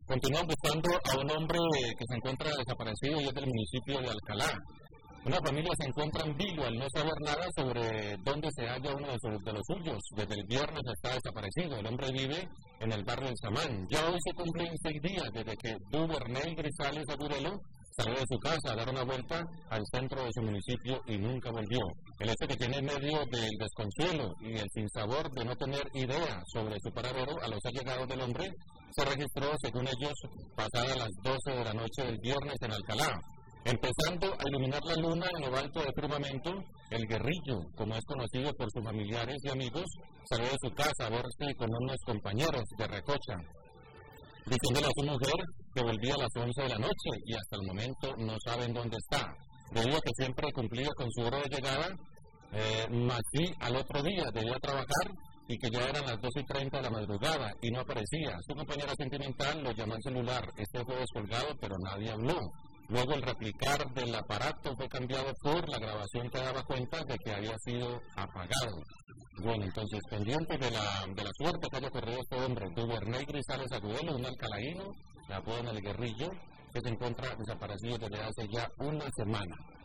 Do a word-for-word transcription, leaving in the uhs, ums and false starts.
Continúan buscando a un hombre que se encuentra desaparecido y es del municipio de Alcalá. Una familia se encuentra en vilo al no saber nada sobre dónde se halla uno de, sus, de los suyos. Desde el viernes está desaparecido. El hombre vive en el barrio del Samán. Ya hoy se cumplen seis días desde que Duvernay Grisales Agudelo salió de su casa a dar una vuelta al centro de su municipio y nunca volvió. El hecho que tiene en medio del desconsuelo y el sinsabor de no tener idea sobre su paradero a los allegados del hombre se registró, según ellos, pasadas las doce de la noche del viernes en Alcalá. Empezando a iluminar la luna en lo alto del firmamento, el guerrillo, como es conocido por sus familiares y amigos, salió de su casa a verse con unos compañeros de recocha, diciéndole a su mujer que volvía a las once de la noche y hasta el momento no saben dónde está, debido a que siempre cumplía con su hora de llegada, eh, más sí al otro día debía trabajar y que ya eran las dos y treinta de la madrugada y no aparecía. Su compañera sentimental lo llamó al celular, este fue descolgado pero nadie habló. Luego el replicar del aparato fue cambiado por la grabación que daba cuenta de que había sido apagado. Bueno, entonces, pendiente de la, de la suerte que haya corrido este hombre, Duvernay Grisales Agudelo, un alcalaíno, le apodan el guerrillo, que se encuentra desaparecido desde hace ya una semana.